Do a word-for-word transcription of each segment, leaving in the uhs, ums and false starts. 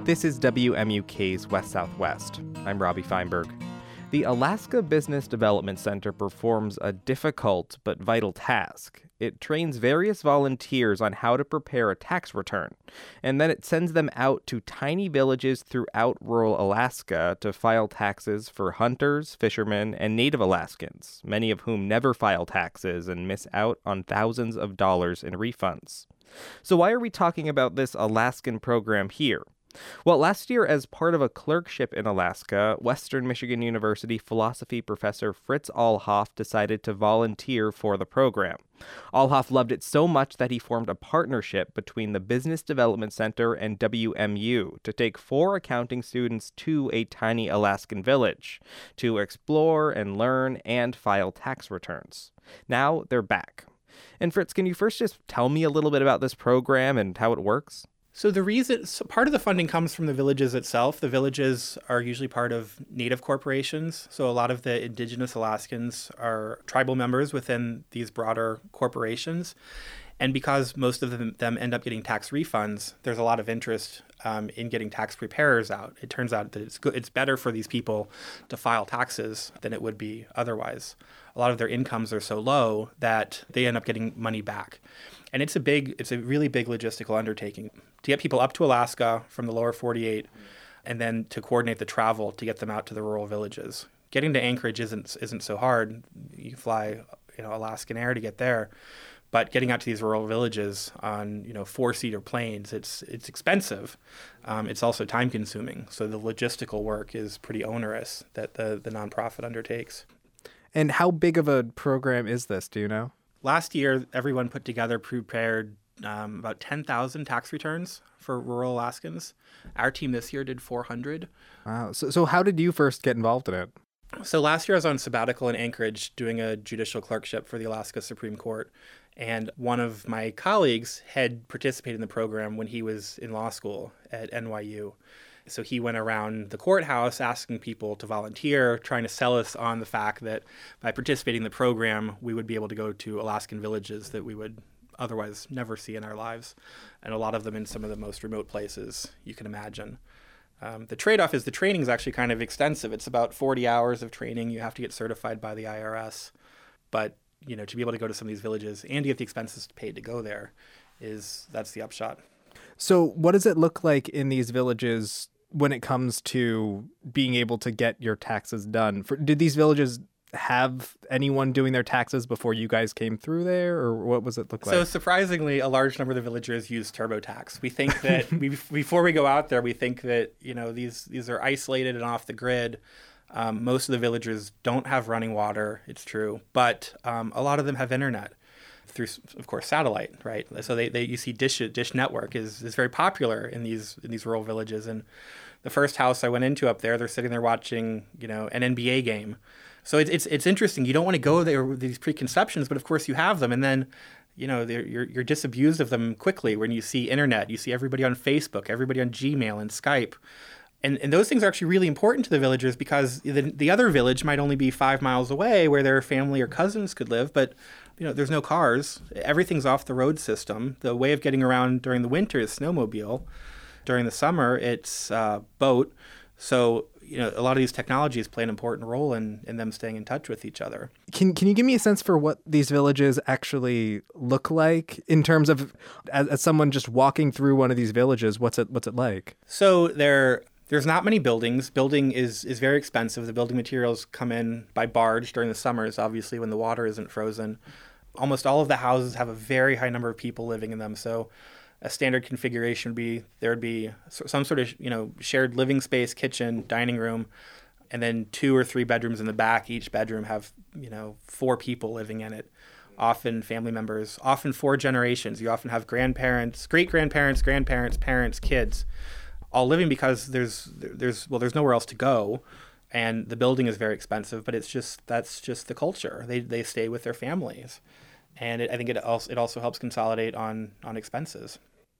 This is W M U K's West Southwest. I'm Robbie Feinberg. The Alaska Business Development Center performs a difficult but vital task. It trains various volunteers on how to prepare a tax return, and then it sends them out to tiny villages throughout rural Alaska to file taxes for hunters, fishermen, and Native Alaskans, many of whom never file taxes and miss out on thousands of dollars in refunds. So why are we talking about this Alaskan program here? Well, last year, as part of a clerkship in Alaska, Western Michigan University philosophy professor Fritz Allhoff decided to volunteer for the program. Allhoff loved it so much that he formed a partnership between the Business Development Center and W M U to take four accounting students to a tiny Alaskan village to explore and learn and file tax returns. Now they're back. And Fritz, can you first just tell me a little bit about this program and how it works? So the reason, so part of the funding comes from the villages itself. The villages are usually part of Native corporations. So a lot of the indigenous Alaskans are tribal members within these broader corporations. And because most of them, them end up getting tax refunds, there's a lot of interest um, in getting tax preparers out. It turns out that it's good, it's better for these people to file taxes than it would be otherwise. A lot of their incomes are so low that they end up getting money back. And it's a big, it's a really big logistical undertaking to get people up to Alaska from the lower forty-eight and then to coordinate the travel to get them out to the rural villages. Getting to Anchorage isn't isn't so hard. You fly, you know, Alaskan Air to get there. But getting out to these rural villages on, you know, four-seater planes, it's it's expensive. Um, it's also time-consuming. So the logistical work is pretty onerous that the, the nonprofit undertakes. And how big of a program is this, do you know? Last year, everyone put together prepared um, about ten thousand tax returns for rural Alaskans. Our team this year did four hundred. Wow. So, so how did you first get involved in it? So last year I was on sabbatical in Anchorage doing a judicial clerkship for the Alaska Supreme Court. And one of my colleagues had participated in the program when he was in law school at N Y U. So he went around the courthouse asking people to volunteer, trying to sell us on the fact that by participating in the program, we would be able to go to Alaskan villages that we would otherwise never see in our lives, and a lot of them in some of the most remote places you can imagine. Um, the trade-off is the training is actually kind of extensive. It's about forty hours of training. You have to get certified by the I R S. But, you know, to be able to go to some of these villages and to get the expenses paid to go there is, that's the upshot. So what does it look like in these villages when it comes to being able to get your taxes done? For, did these villages have anyone doing their taxes before you guys came through there, or what was it look like? So surprisingly, a large number of the villagers use TurboTax. We think that we, before we go out there, we think that, you know, these these are isolated and off the grid. Um, most of the villagers don't have running water, it's true, but um, a lot of them have internet through, of course, satellite, right? So they, they you see Dish Dish Network is is very popular in these in these rural villages. And the first house I went into up there, they're sitting there watching, you know, an N B A game. So it's it's it's interesting. You don't want to go there with these preconceptions, but of course you have them, and then, you know, you're you're disabused of them quickly when you see internet. You see everybody on Facebook, everybody on Gmail and Skype. And and those things are actually really important to the villagers because the the other village might only be five miles away where their family or cousins could live, but you know, there's no cars. Everything's off the road system. The way of getting around during the winter is snowmobile. During the summer, it's uh, boat. So, you know, a lot of these technologies play an important role in, in them staying in touch with each other. Can Can you give me a sense for what these villages actually look like in terms of, as, as someone just walking through one of these villages, what's it what's it like? So there. There's not many buildings. Building is, is very expensive. The building materials come in by barge during the summers, obviously, when the water isn't frozen. Almost all of the houses have a very high number of people living in them. So a standard configuration would be there would be some sort of, you know, shared living space, kitchen, dining room, and then two or three bedrooms in the back. Each bedroom have, you know, four people living in it. Often family members, often four generations. You often have grandparents, great-grandparents, grandparents, parents, kids, all living because there's there's well there's nowhere else to go, and the building is very expensive. But it's just that's just the culture. They they stay with their families, and it, I think it also it also helps consolidate on on expenses.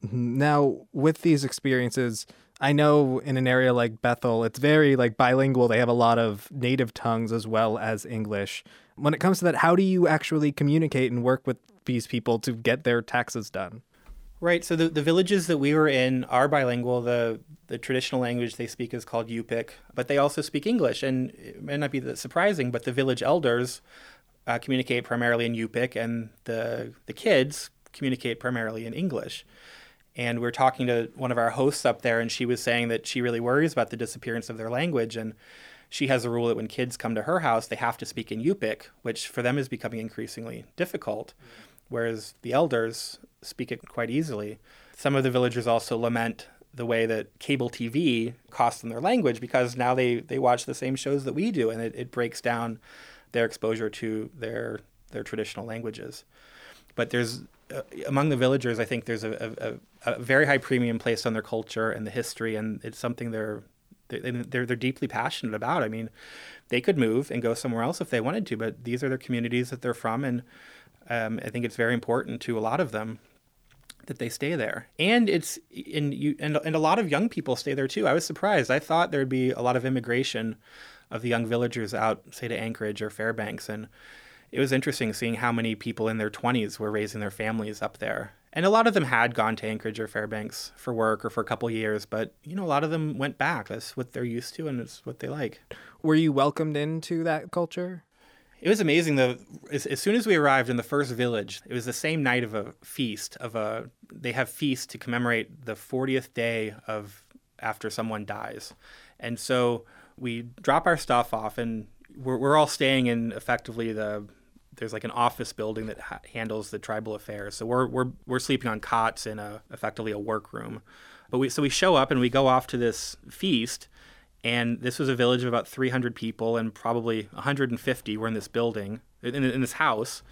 Now, with these experiences, I know in an area like Bethel, it's very like bilingual. They have a lot of native tongues as well as English. When it comes to that, how do you actually communicate and work with these people to get their taxes done? Right. So the, the villages that we were in are bilingual. The the traditional language they speak is called Yupik, but they also speak English. And it may not be that surprising, but the village elders uh, communicate primarily in Yupik, and the the kids communicate primarily in English. And we we're talking to one of our hosts up there, and she was saying that she really worries about the disappearance of their language. And she has a rule that when kids come to her house, they have to speak in Yupik, which for them is becoming increasingly difficult, whereas the elders speak it quite easily. Some of the villagers also lament the way that cable T V costs them their language, because now they, they watch the same shows that we do, and it, it breaks down their exposure to their their traditional languages. But there's uh, among the villagers, I think there's a, a, a very high premium placed on their culture and the history, and it's something they're they're they're deeply passionate about. I mean, they could move and go somewhere else if they wanted to, but these are their communities that they're from, and um, I think it's very important to a lot of them that they stay there. And it's in you and, and a lot of young people stay there too. I was surprised. I thought there'd be a lot of immigration of the young villagers out, say, to Anchorage or Fairbanks, and it was interesting seeing how many people in their twenties were raising their families up there. And a lot of them had gone to Anchorage or Fairbanks for work or for a couple of years, but you know, a lot of them went back. That's what they're used to, and it's what they like. Were you welcomed into that culture? It was amazing. Though, as, as soon as we arrived in the first village, it was the same night of a feast. Of a, they have feasts to commemorate the fortieth day of after someone dies, and so we drop our stuff off, and we're we're all staying in effectively the. There's like an office building that ha- handles the tribal affairs. So we're we're we're sleeping on cots in a effectively a workroom. But we so we show up and we go off to this feast, and this was a village of about three hundred people, and probably one hundred fifty were in this building in, in this house,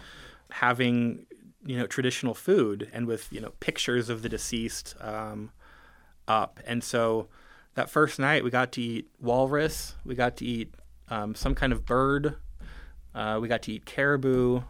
having you know traditional food and with you know pictures of the deceased um, up. And so that first night we got to eat walrus, we got to eat um, some kind of bird. Uh, we got to eat caribou,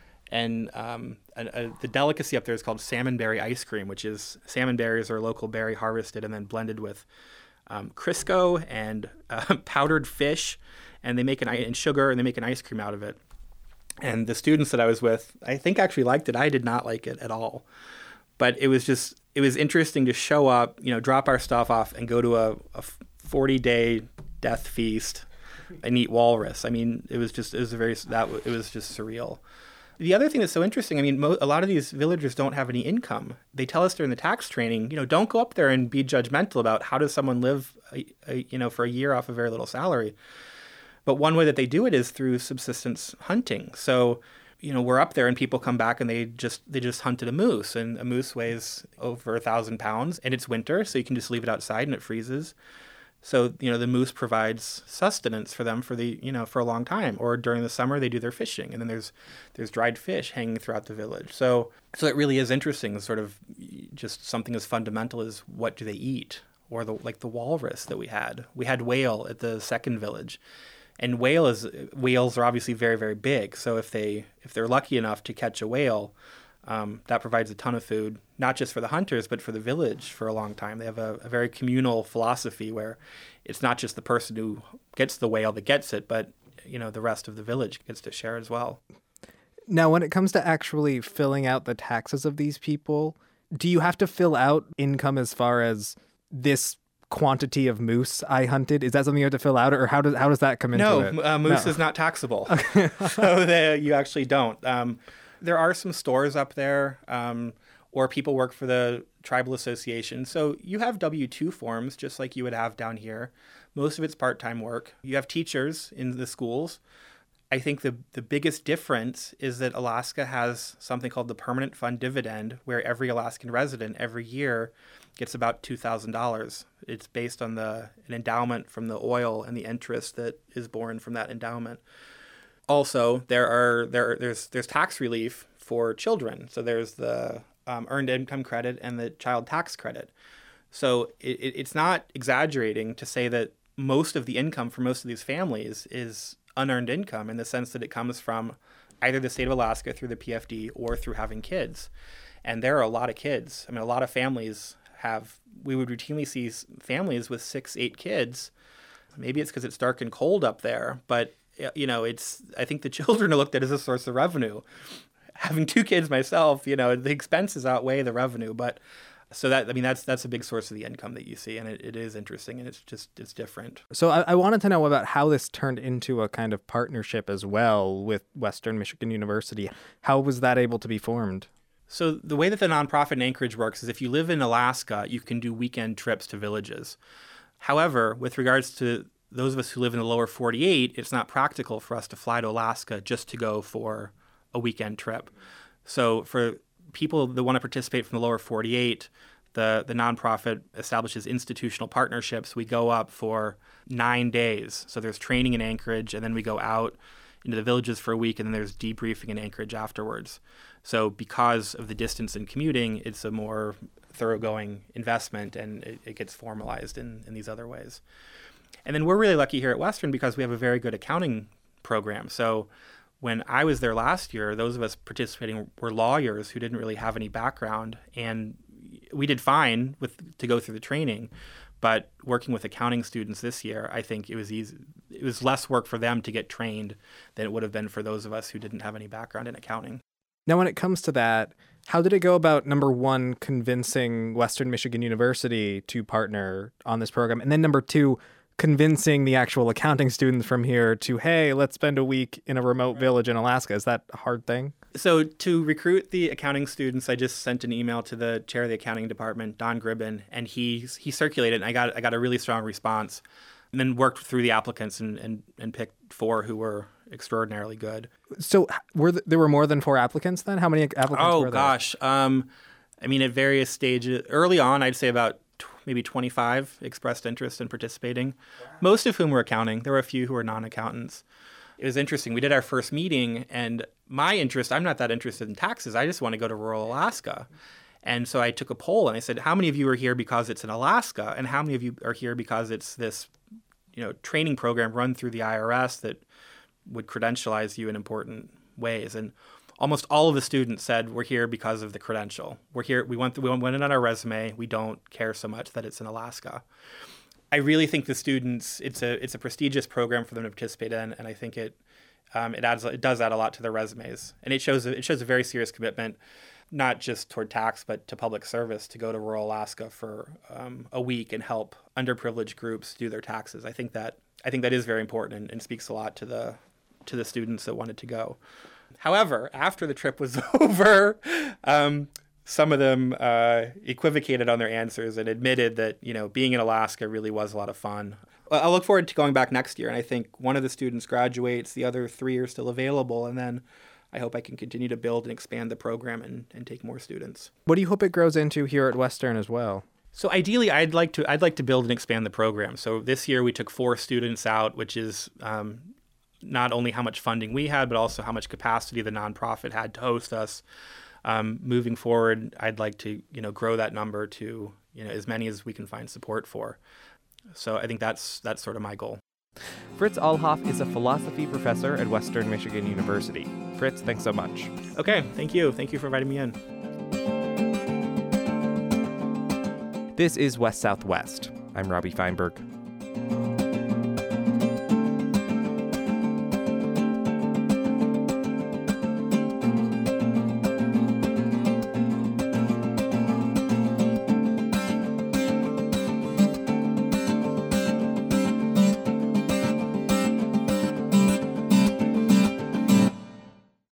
and um, a, a, the delicacy up there is called salmonberry ice cream, which is salmon berries are a local berry harvested and then blended with um, Crisco and uh, powdered fish, and they make an and sugar, and they make an ice cream out of it. And the students that I was with, I think actually liked it. I did not like it at all, but it was just it was interesting to show up, you know, drop our stuff off, and go to a, a forty-day death feast. And eat walrus. I mean, it was just, it was a very, that it was just surreal. The other thing that's so interesting, I mean, mo- a lot of these villagers don't have any income. They tell us during the tax training, you know, don't go up there and be judgmental about how does someone live, a, a, you know, for a year off a very little salary. But one way that they do it is through subsistence hunting. So, you know, we're up there and people come back and they just, they just hunted a moose, and a moose weighs over a thousand pounds, and it's winter, so you can just leave it outside and it freezes. So, you know, the moose provides sustenance for them for the, you know, for a long time. Or during the summer, they do their fishing, and then there's there's dried fish hanging throughout the village. So, so it really is interesting, sort of just something as fundamental as what do they eat, or the like the walrus that we had. We had whale at the second village, and whale is whales are obviously very very big. So if they if they're lucky enough to catch a whale, Um, that provides a ton of food, not just for the hunters, but for the village for a long time. They have a, a very communal philosophy where it's not just the person who gets the whale that gets it, but you know the rest of the village gets to share as well. Now, when it comes to actually filling out the taxes of these people, do you have to fill out income as far as this quantity of moose I hunted? Is that something you have to fill out, or how does how does that come into no, it? Uh, no, moose is not taxable, so they, you actually don't. Um, There are some stores up there, um, or people work for the tribal association. So you have W two forms, just like you would have down here. Most of it's part-time work. You have teachers in the schools. I think the, the biggest difference is that Alaska has something called the Permanent Fund Dividend, where every Alaskan resident every year gets about two thousand dollars. It's based on the an endowment from the oil and the interest that is born from that endowment. Also, there are there there's there's tax relief for children. So there's the um, earned income credit and the child tax credit. So it, it, it's not exaggerating to say that most of the income for most of these families is unearned income, in the sense that it comes from either the state of Alaska through the P F D or through having kids. And there are a lot of kids. I mean, a lot of families have. We would routinely see families with six, eight kids. Maybe it's because it's dark and cold up there, but you know, it's, I think the children are looked at as a source of revenue. having two kids myself, you know, the expenses outweigh the revenue. But so that, I mean, that's that's a big source of the income that you see, and it, it is interesting, and it's just, it's different. So I, I wanted to know about how this turned into a kind of partnership as well with Western Michigan University. How was that able to be formed? So the way that the nonprofit in Anchorage works is if you live in Alaska, you can do weekend trips to villages. However, with regards to those of us who live in the lower forty-eight, it's not practical for us to fly to Alaska just to go for a weekend trip. So for people that want to participate from the lower forty-eight, the, the nonprofit establishes institutional partnerships. We go up for nine days. So there's training in Anchorage, and then we go out into the villages for a week, and then there's debriefing in Anchorage afterwards. So because of the distance in commuting, it's a more thoroughgoing investment, and it, it gets formalized in, in these other ways. And then we're really lucky here at Western because we have a very good accounting program. So when I was there last year, those of us participating were lawyers who didn't really have any background, and we did fine with to go through the training. But working with accounting students this year, I think it was easy. It was less work for them to get trained than it would have been for those of us who didn't have any background in accounting. Now, when it comes to that, how did it go about, number one, convincing Western Michigan University to partner on this program? And then number two, convincing the actual accounting students from here to, hey, let's spend a week in a remote village in Alaska. Is that a hard thing? So to recruit the accounting students, I just sent an email to the chair of the accounting department, Don Gribben, and he he circulated, and I got I got a really strong response. And then worked through the applicants and, and, and picked four who were extraordinarily good. So were th- there were more than four applicants then? How many applicants oh, were there? Oh, gosh. Um, I mean, at various stages. Early on, I'd say about t- maybe twenty-five expressed interest in participating, wow. Most of whom were accounting. There were a few who were non-accountants. It was interesting. We did our first meeting, and my interest, I'm not that interested in taxes. I just want to go to rural Alaska. And so I took a poll, and I said, how many of you are here because it's in Alaska? And how many of you are here because it's this, you know, training program run through the I R S that would credentialize you in important ways? And almost all of the students said, we're here because of the credential. We're here, we want, we want it on our resume. We don't care so much that it's in Alaska. I really think the students, it's a it's a prestigious program for them to participate in, and I think it um, it adds it does add a lot to their resumes, and it shows it shows a very serious commitment, not just toward tax but to public service, to go to rural Alaska for um, a week and help underprivileged groups do their taxes. I think that I think that is very important and, and speaks a lot to the to the students that wanted to go. However, after the trip was over, um, some of them uh, equivocated on their answers and admitted that, you know, being in Alaska really was a lot of fun. I look forward to going back next year, and I think one of the students graduates, the other three are still available, and then I hope I can continue to build and expand the program and, and take more students. What do you hope it grows into here at Western as well? So ideally, I'd like to I'd like to build and expand the program. So this year we took four students out, which is um, not only how much funding we had, but also how much capacity the nonprofit had to host us. Um, moving forward, I'd like to, you know, grow that number to, you know, as many as we can find support for. So I think that's that's sort of my goal. Fritz Allhoff is a philosophy professor at Western Michigan University. Fritz, thanks so much. Okay, thank you. Thank you for inviting me in. This is West Southwest. I'm Robbie Feinberg.